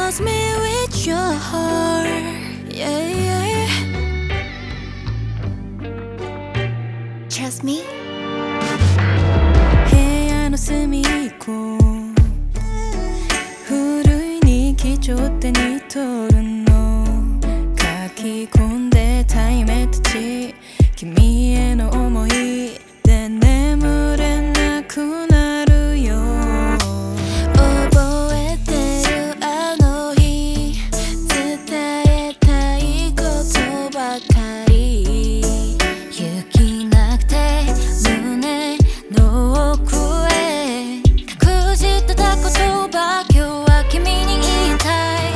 trust me with your heart, yeah, yeah. Trust me. 部屋の隅っこ古い日記帳手に取るの書き込んでた夢たち君への思いで眠れなくなるよ覚えてるあの日伝えたいことばかり勇気なくて胸の奥へ隠してた言葉今日は君に言いたい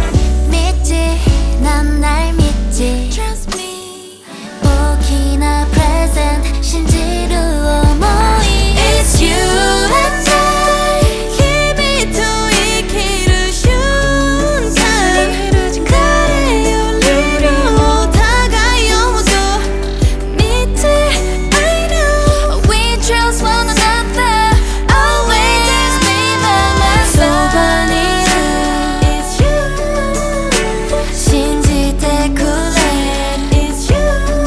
道なんない道 Trust me 大きなプレゼント信じる想い It's you and I 君と生きる瞬間誰よりも互いをもっと見て I know we trust one another always be by my side そばにいる It's you 信じてくれ It's you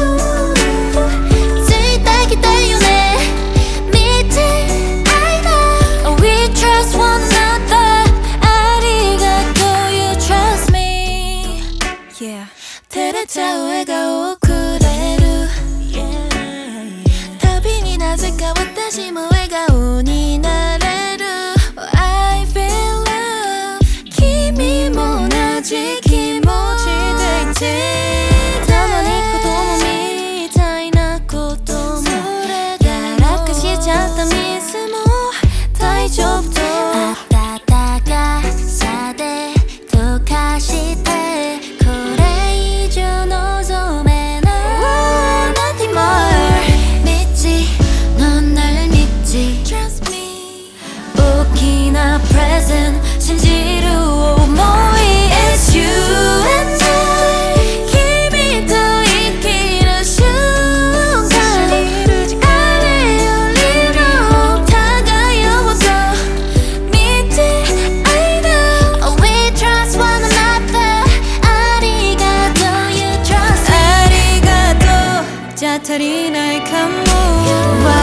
ついてきてよね見て I know we trust one another ありがとう You trust me Yeah 照れちゃう笑顔をくれる旅になぜか私も笑顔になれる I feel love 君も同じ気持ちでいてたまに子供みたいなこともやらかしちゃったミスも大丈夫と温かさで溶かしてこれ以上望めない Nothing more 道のない道 Trust me 大きなプレゼント信じる想い It's you and I 君と生きる瞬間誰よりも互いをもっと見て I know we trust one another ありがとう You trust me ありがとうじゃ足りないかも